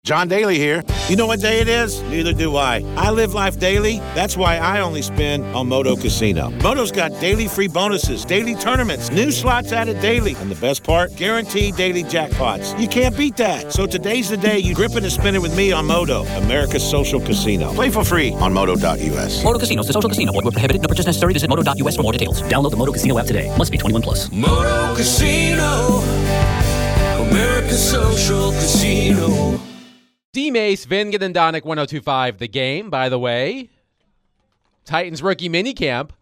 John Daly here. You know what day it is? Neither do I. I live life daily. That's why I only spin on Moto Casino. Moto's got daily free bonuses, daily tournaments, new slots added daily. And the best part? Guaranteed daily jackpots. You can't beat that. So today's the day you grip it and spin it with me on Moto, America's social casino. Play for free on Moto.us. Moto Casino is a social casino. Void where prohibited. No purchase necessary. Visit Moto.us for more details. Download the Moto Casino app today. Must be 21 plus. Moto Casino, America's social casino. D-Mace, Vin Gendonic, 102.5 The Game, by the way. Titans rookie minicamp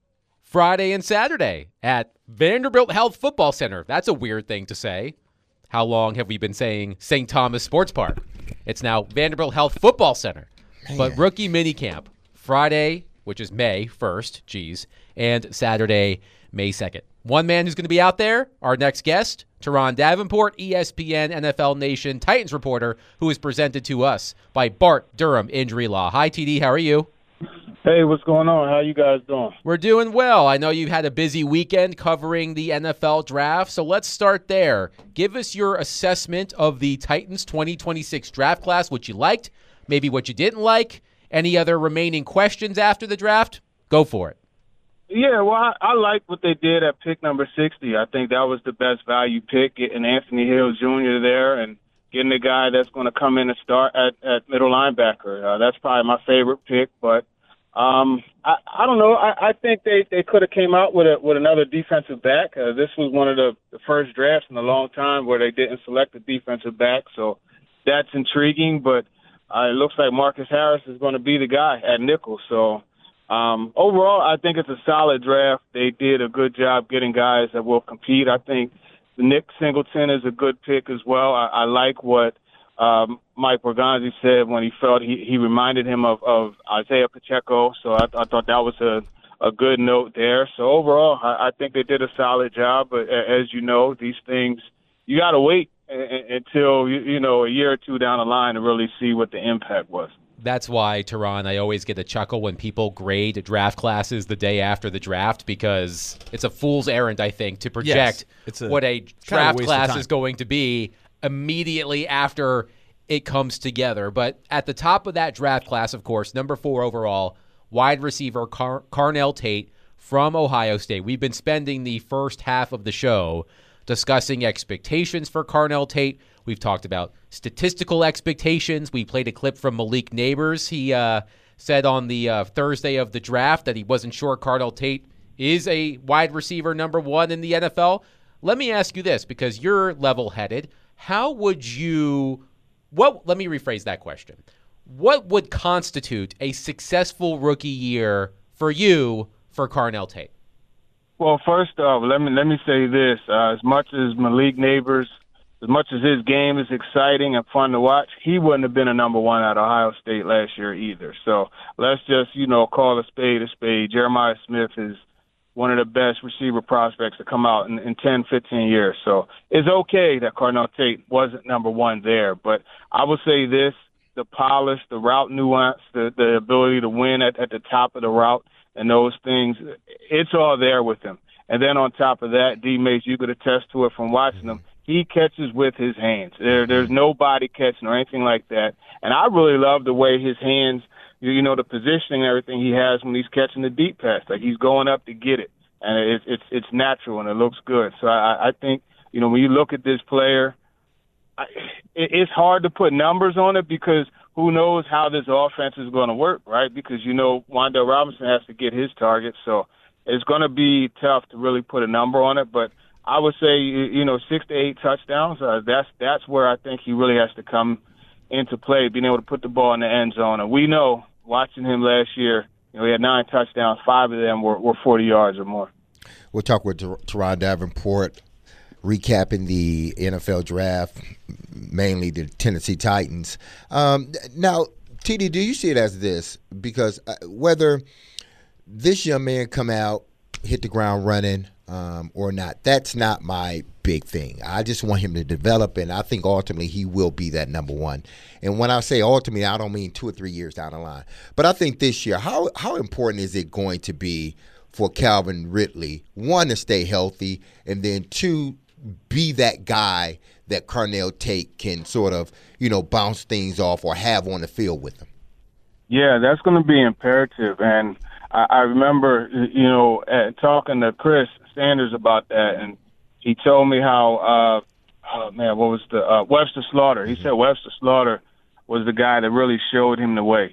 Friday and Saturday at Vanderbilt Health Football Center. That's a weird thing to say. How long have we been saying St. Thomas Sports Park? It's now Vanderbilt Health Football Center. Man. But rookie minicamp Friday, which is May 1st, and Saturday, May 2nd. One man who's going to be out there, our next guest, Teron Davenport, ESPN NFL Nation Titans reporter, who is presented to us by Bart Durham Injury Law. Hi, TD. How are you? Hey, what's going on? How you guys doing? We're doing well. I know you've had a busy weekend covering the NFL draft, so let's start there. Give us your assessment of the Titans 2026 draft class, what you liked, maybe what you didn't like, any other remaining questions after the draft. Go for it. Yeah, well, I like what they did at pick number 60. I think that was the best value pick, getting Anthony Hill Jr. there and getting a guy that's going to come in and start at middle linebacker. That's probably my favorite pick, but I don't know. I think they could have came out with another defensive back. This was one of the first drafts in a long time where they didn't select a defensive back, so that's intriguing, but it looks like Marcus Harris is going to be the guy at nickel, so overall, I think it's a solid draft. They did a good job getting guys that will compete. I think Nick Singleton is a good pick as well. I like what Mike Borgonzi said when he felt he reminded him of Isaiah Pacheco. So I thought that was a good note there. So overall, I think they did a solid job. But as you know, these things, you got to wait until, you know, a year or two down the line to really see what the impact was. That's why, Teron, I always get a chuckle when people grade draft classes the day after the draft, because it's a fool's errand, I think, to project what a draft class is going to be immediately after it comes together. But at the top of that draft class, of course, number 4 overall, wide receiver Carnell Tate from Ohio State. We've been spending the first half of the show discussing expectations for Carnell Tate. We've talked about statistical expectations. We played a clip from Malik Neighbors. He said on the Thursday of the draft that he wasn't sure Carnell Tate is a wide receiver number 1 in the NFL. Let me ask you this, because you're level-headed. How would you – let me rephrase that question. What would constitute a successful rookie year for you for Carnell Tate? Well, first off, let me say this. As much as Malik Neighbors – as much as his game is exciting and fun to watch, he wouldn't have been a number 1 at Ohio State last year either. So let's just, call a spade a spade. Jeremiah Smith is one of the best receiver prospects to come out in 10, 15 years. So it's okay that Carnell Tate wasn't number 1 there. But I would say this, the polish, the route nuance, the ability to win at the top of the route and those things, it's all there with him. And then on top of that, D-Mace, you could attest to it from watching him. He catches with his hands. There's no body catching or anything like that. And I really love the way his hands, the positioning and everything he has when he's catching the deep pass. Like he's going up to get it. And it's natural and it looks good. So I think, when you look at this player, it's hard to put numbers on it because who knows how this offense is going to work, right? Because, Wan'Dale Robinson has to get his targets. So it's going to be tough to really put a number on it. But I would say, 6 to 8 touchdowns. That's where I think he really has to come into play, being able to put the ball in the end zone. And we know, watching him last year, he had 9 touchdowns. 5 of them were 40 yards or more. We'll talk with Teron Davenport, recapping the NFL draft, mainly the Tennessee Titans. Now, TD, do you see it as this? Because whether this young man come out, hit the ground running, or not, that's not my big thing. I just want him to develop, and I think ultimately he will be that number 1. And when I say ultimately, I don't mean 2 or 3 years down the line. But I think this year, how important is it going to be for Calvin Ridley, 1, to stay healthy, and then 2, be that guy that Carnell Tate can sort of, bounce things off or have on the field with him? Yeah, that's going to be imperative. And I remember, talking to Chris Sanders about that, and he told me how, what was the Webster Slaughter? He said Webster Slaughter was the guy that really showed him the way.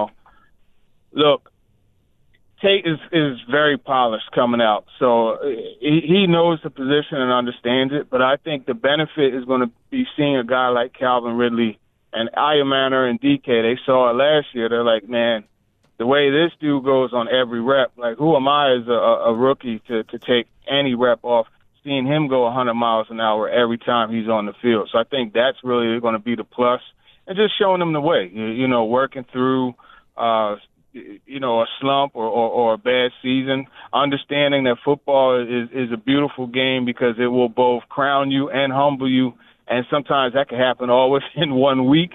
Look, Tate is very polished coming out, so he knows the position and understands it. But I think the benefit is going to be seeing a guy like Calvin Ridley and Ayamana and DK. They saw it last year. They're like, man, the way this dude goes on every rep, like, who am I as a rookie to take any rep off? Seeing him go 100 miles an hour every time he's on the field. So I think that's really going to be the plus, and just showing them the way. Working through a slump or a bad season, understanding that football is a beautiful game because it will both crown you and humble you, and sometimes that can happen all within 1 week,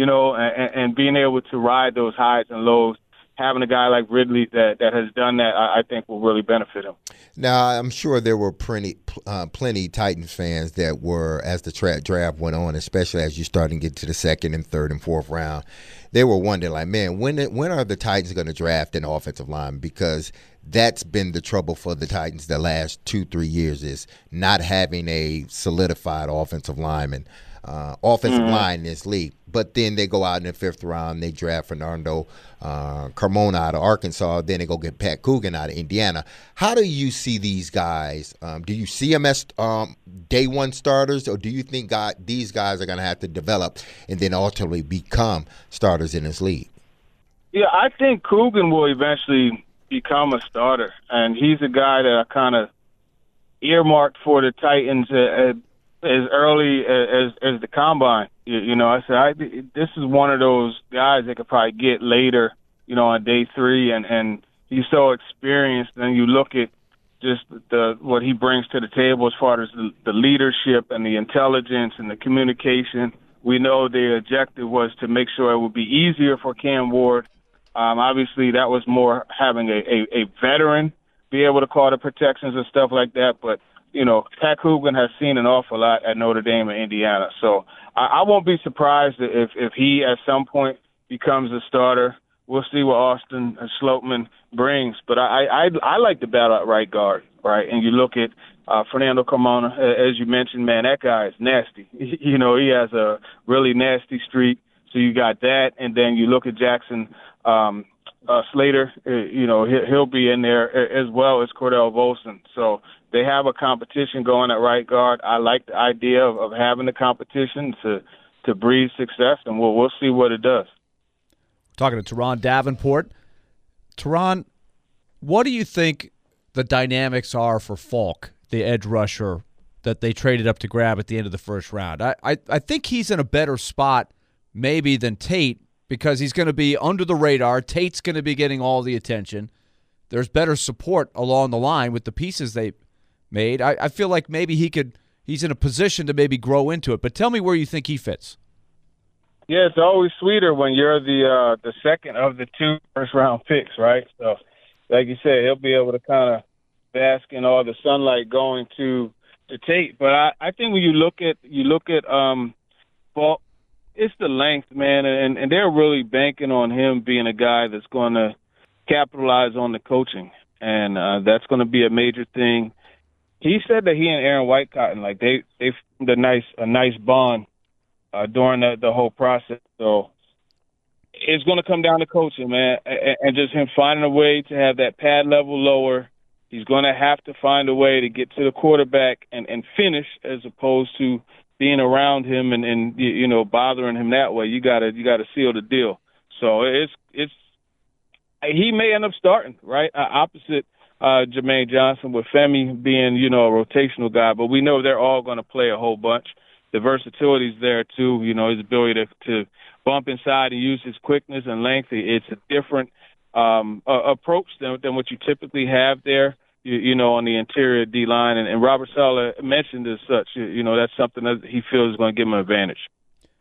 and being able to ride those highs and lows, having a guy like Ridley that has done that, I think will really benefit him. Now, I'm sure there were plenty Titans fans that were, as the draft went on, especially as you started to get to the second and third and fourth round, they were wondering, like, man, when are the Titans going to draft an offensive lineman? Because that's been the trouble for the Titans the last 2-3 years, is not having a solidified offensive lineman. Line in this league. But then they go out in the fifth round, they draft Fernando Carmona out of Arkansas, then they go get Pat Coogan out of Indiana. How do you see these guys? Do you see them as day one starters, or do you think these guys are going to have to develop and then ultimately become starters in this league? Yeah, I think Coogan will eventually become a starter, and he's a guy that I kind of earmarked for the Titans as early as the combine. I said this is one of those guys that could probably get later, on day 3, and he's so experienced. And you look at just what he brings to the table as far as the leadership and the intelligence and the communication. We know the objective was to make sure it would be easier for Cam Ward. Obviously, that was more having a veteran be able to call the protections and stuff like that, but Pat Coogan has seen an awful lot at Notre Dame and Indiana. So I won't be surprised if he at some point becomes a starter. We'll see what Austin Slopeman brings. But I like the battle at right guard, right? And you look at Fernando Carmona, as you mentioned, man, that guy is nasty. He has a really nasty streak. So you got that. And then you look at Jackson Slater, he'll be in there as well as Cordell Volson. So they have a competition going at right guard. I like the idea of having the competition to breed success, and we'll see what it does. Talking to Teron Davenport. Teron, what do you think the dynamics are for Falk, the edge rusher that they traded up to grab at the end of the first round? I think he's in a better spot maybe than Tate, because he's going to be under the radar. Tate's going to be getting all the attention. There's better support along the line with the pieces they made. I feel like maybe he's in a position to maybe grow into it. But tell me where you think he fits. Yeah, it's always sweeter when you're the second of the 2 first-round picks, right? So, like you said, he'll be able to kind of bask in all the sunlight going to Tate. But I think when you look at Falk, it's the length, man, and they're really banking on him being a guy that's going to capitalize on the coaching, and that's going to be a major thing. He said that he and Aaron Whitecotton, like they formed a nice bond during the whole process. So it's going to come down to coaching, man, and just him finding a way to have that pad level lower. He's going to have to find a way to get to the quarterback and finish, as opposed to being around him and bothering him that way. You gotta seal the deal. So it's he may end up starting right opposite Jermaine Johnson, with Femi being a rotational guy, but we know they're all going to play a whole bunch. The versatility's there too. His ability to bump inside and use his quickness and length. It's a different approach than what you typically have there. On the interior D-line. And Robert Saleh mentioned as such, that's something that he feels is going to give him an advantage.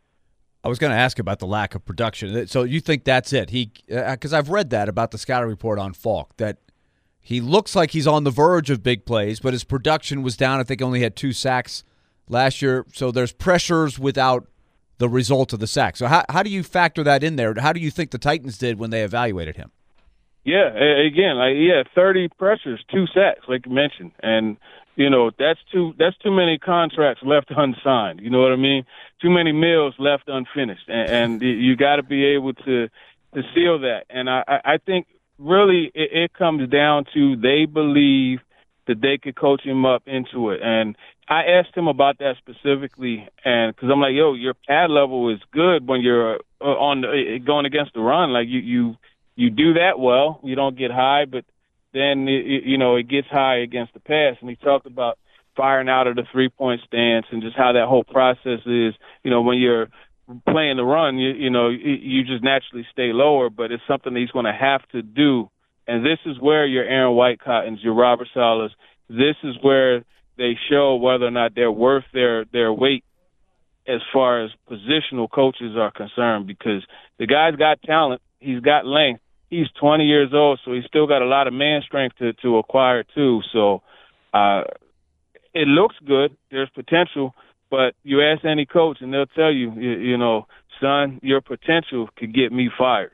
I was going to ask about the lack of production. So you think that's it? Because I've read that about the scouting report on Falk, that he looks like he's on the verge of big plays, but his production was down. I think only had 2 sacks last year. So there's pressures without the result of the sack. So how do you factor that in there? How do you think the Titans did when they evaluated him? Yeah, again, 30 pressures, 2 sacks, like you mentioned, and that's too many contracts left unsigned. You know what I mean? Too many meals left unfinished, and you got to be able to seal that. And I think really it comes down to they believe that they could coach him up into it. And I asked him about that specifically, and because I'm like, your pad level is good when you're going against the run. Like you do that well. You don't get high, but then it gets high against the pass. And he talked about firing out of the 3-point stance and just how that whole process is. When you're playing the run, you just naturally stay lower, but it's something that he's going to have to do. And this is where your Aaron Whitecottons, your Robert Salehs, this is where they show whether or not they're worth their weight as far as positional coaches are concerned, because the guy's got talent. He's got length. He's 20 years old, so he's still got a lot of man strength to acquire too. So it looks good. There's potential, but you ask any coach and they'll tell you, son, your potential could get me fired.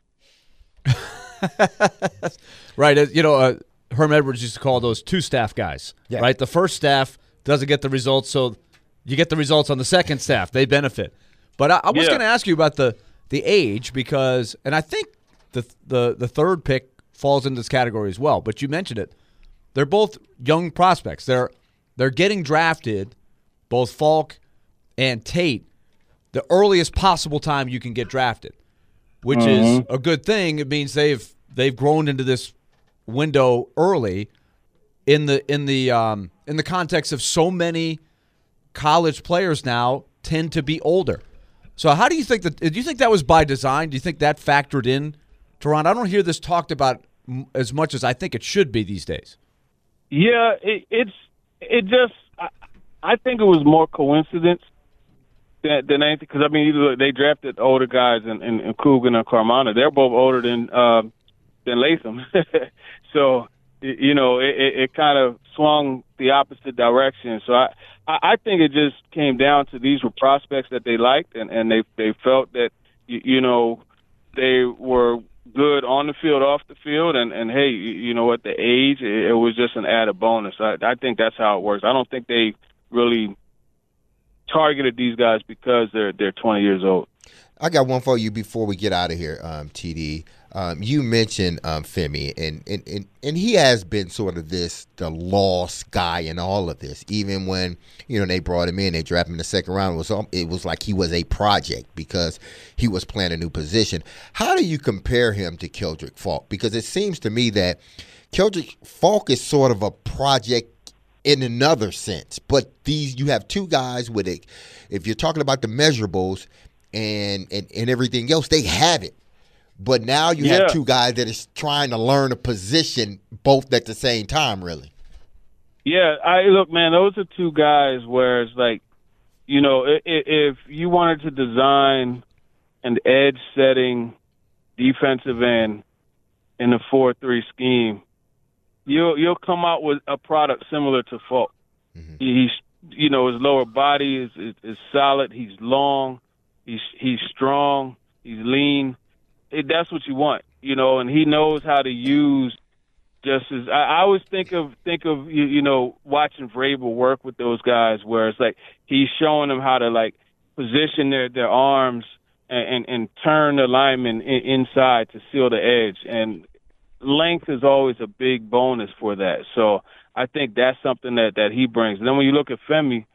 Right. Herm Edwards used to call those 2-staff guys, right? The first staff doesn't get the results, so you get the results on the second staff. They benefit. But I was going to ask you about the age because, and I think the third pick falls into this category as well, but you mentioned it. They're both young prospects. They're getting drafted, both Falk and Tate, the earliest possible time you can get drafted, which is a good thing. It means they've grown into this window early in the context of so many college players now tend to be older. So how do you think do you think that was by design? Do you think that factored in, Teron? I don't hear this talked about as much as I think it should be these days. Yeah, I think it was more coincidence than anything, because they drafted older guys in Coogan and Carmona. They're both older than Latham. So, it kind of swung the opposite direction. So I think it just came down to these were prospects that they liked, and they felt that, they were good on the field, off the field, and hey, at the age, it was just an added bonus. I think that's how it works. I don't think they really targeted these guys because they're 20 years old. I got one for you before we get out of here, TD. You mentioned Femi, and he has been sort of the lost guy in all of this. Even when they brought him in, they drafted him in the second round. It was like he was a project because he was playing a new position. How do you compare him to Keldrick Falk? Because it seems to me that Keldrick Falk is sort of a project in another sense, but you have two guys with it. If you're talking about the measurables and everything else, they have it. But now you have two guys that is trying to learn a position both at the same time, really. Yeah, look, man, those are two guys where it's like, if you wanted to design an edge-setting defensive end in a 4-3 scheme, you'll come out with a product similar to Falk. Mm-hmm. He's, his lower body is solid. He's long. He's strong. He's lean. That's what you want, and he knows how to use just as I always think of watching Vrabel work with those guys, where it's like he's showing them how to like position their arms and turn the lineman inside to seal the edge, and length is always a big bonus for that. So I think that's something that he brings. And then when you look at Femi,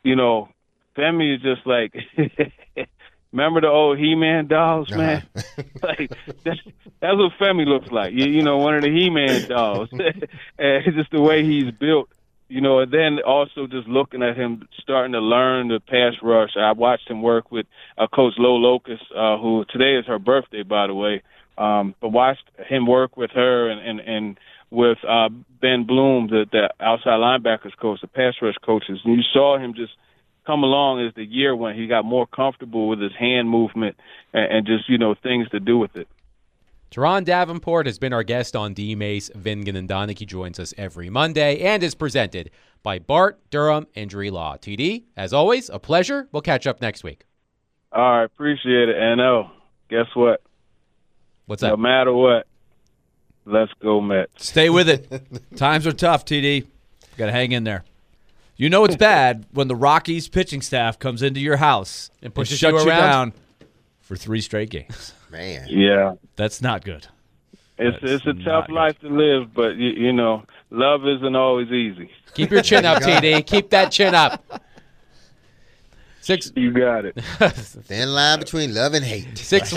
Femi is just like remember the old He-Man dolls, man? Like that's what Femi looks like. One of the He-Man dolls. And just the way he's built, and then also just looking at him starting to learn the pass rush. I watched him work with Coach Lo Locust, who today is her birthday, by the way. But watched him work with her and with Ben Bloom, the outside linebackers coach, the pass rush coaches. And you saw him just come along as the year when he got more comfortable with his hand movement and just, things to do with it. Teron Davenport has been our guest on D-Mace, Vingan, and Donick. He joins us every Monday and is presented by Bart Durham Injury Law. TD, as always, a pleasure. We'll catch up next week. All right, appreciate it. And guess what? What's up? No matter what, let's go Mets. Stay with it. Times are tough, TD. Got to hang in there. You know it's bad when the Rockies pitching staff comes into your house and pushes you around down for 3 straight games. Man. Yeah. That's not good. It's a tough life to live, but, you know, love isn't always easy. Keep your chin up, TD. Keep that chin up. You got it. Thin line between love and hate.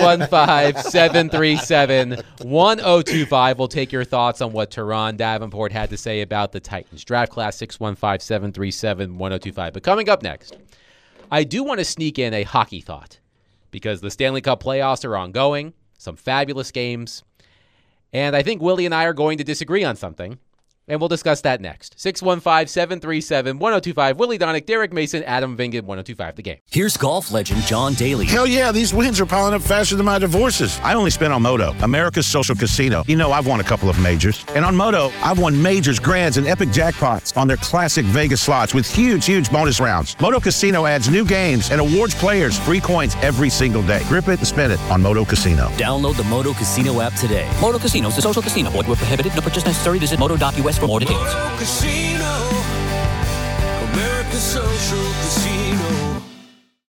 615-737-1025. We'll take your thoughts on what Teron Davenport had to say about the Titans draft class. 615-737-1025. But coming up next, I do want to sneak in a hockey thought because the Stanley Cup playoffs are ongoing, some fabulous games, and I think Willie and I are going to disagree on something. And we'll discuss that next. 615-737-1025. Willie Donick, Derek Mason, Adam Vingan, 1025 The Game. Here's golf legend John Daly. Hell yeah, these wins are piling up faster than my divorces. I only spent on Moto, America's social casino. You know, I've won a couple of majors. And on Moto, I've won majors, grands, and epic jackpots on their classic Vegas slots with huge, huge bonus rounds. Moto Casino adds new games and awards players free coins every single day. Grip it and spin it on Moto Casino. Download the Moto Casino app today. Moto Casino is a social casino. Void where prohibited. No purchase necessary. Visit moto.us for more details. Moto Casino, America's social casino.